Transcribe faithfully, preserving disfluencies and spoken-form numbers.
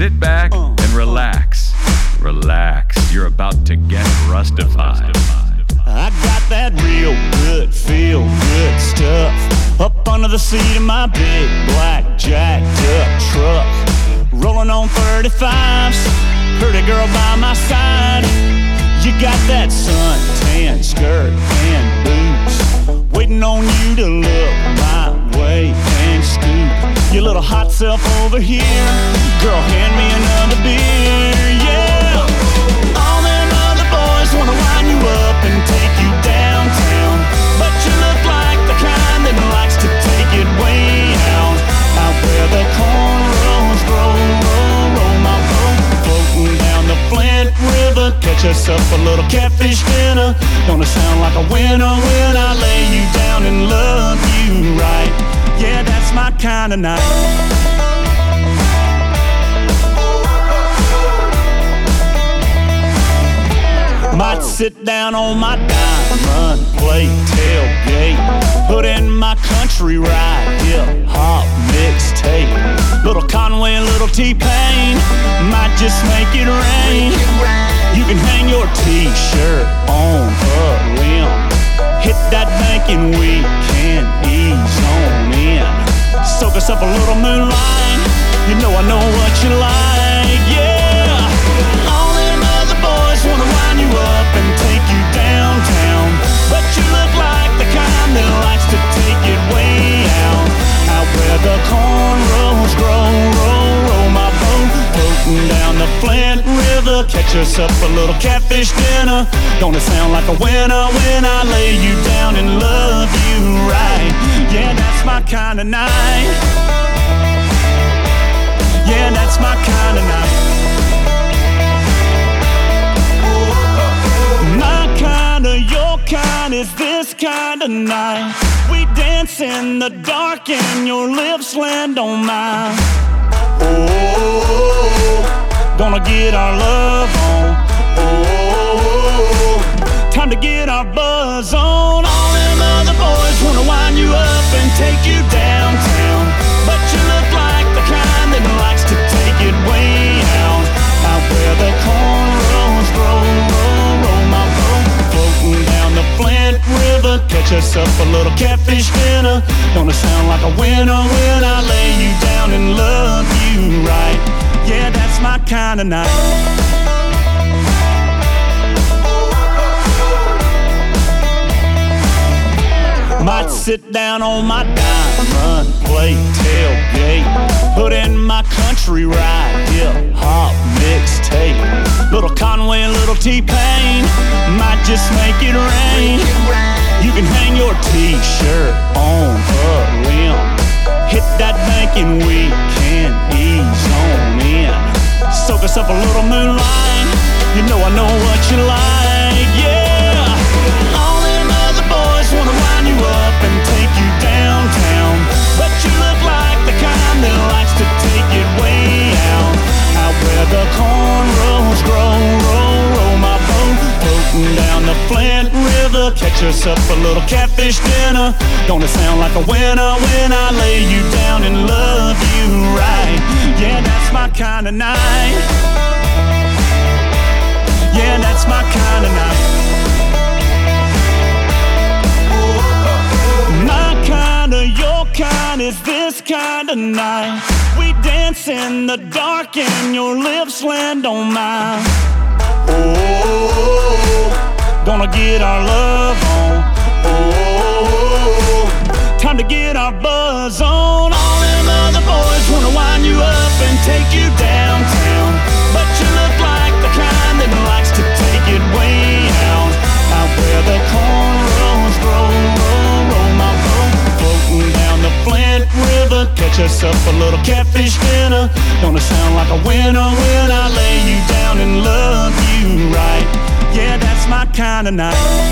sit back and relax. Relax, you're about to get rustified. I got that real good, feel good stuff up under the seat of my big black jacked up truck. Rolling on thirty-fives, pretty girl by my side. You got that suntan skirt and boots, waiting on you to look my way and scoop your little hot self over here. Girl, hand me another beer, yeah. All them other boys wanna wind you up and take you downtown, but you look like the kind that likes to take it way out, out where the cornrows grow. Roll, roll my boat, floating down the Flint River. Catch us up a little catfish dinner. Gonna sound like a winner when I lay you down and love you right. Yeah, that's my kind of night. Might sit down on my diamond plate tailgate, put in my country ride, hip hop mixtape. Little Conway and little T-Pain, might just make it rain. You can hang your t-shirt on a limb, hit that bank and we can ease on in. Soak us up a little moonlight, you know I know what you like, yeah. All them other boys wanna wind you up and take you downtown, but you look like the kind that likes to take it way out, out where the cornrows grow. Roll, roll my boat, floating down the Flint River. Catch us up a little catfish dinner. Gonna sound like a winner when I lay you down and love you right. Yeah, that's my kind of night. Yeah, that's my kind of night. My kind of, your kind is this kind of night. We dance in the dark and your lips land on mine. Oh, gonna get our love on. Oh, time to get our buzz on. All them other boys wanna wind you up and take you downtown, but you look like the kind that likes to take it way out, out where the cornrows grow. Roll, roll my boat, floating down the Flint River. Catch us up a little catfish dinner. Gonna sound like a winner when I lay you down and love you right. Yeah, that's my kind of night. Might sit down on my diamond plate tailgate, put in my country ride, hip hop mixtape. Little Conway and little T-Pain, might just make it rain. You can hang your t-shirt on a limb, hit that bank and we can ease on in. Soak us up a little moonlight, you know I know what you like, yeah. All them other boys wanna wind you up and take you downtown, but you look like the kind that likes to take it way out, out where the cornrows grow. Roll, roll my boat, floating down the Flint River. Catch us up a little catfish dinner. Gonna sound like a winner when I lay you down and love you right. Yeah, that's my kind of night. Yeah, that's my kind of night. My kind of, your kind is this kind of night. We dance in the dark and your lips land on mine. Oh, gonna get our love on. Oh, time to get our buzz on. All them other boys wanna wind you up and take you downtown, but you look like the kind that likes to take it way out, out where the cornrows grow. Roll, roll my boat, floating down the Flint River. Catch us up a little catfish dinner. Gonna sound like a winner when I lay you down and love you right. Yeah, that's my kind of night.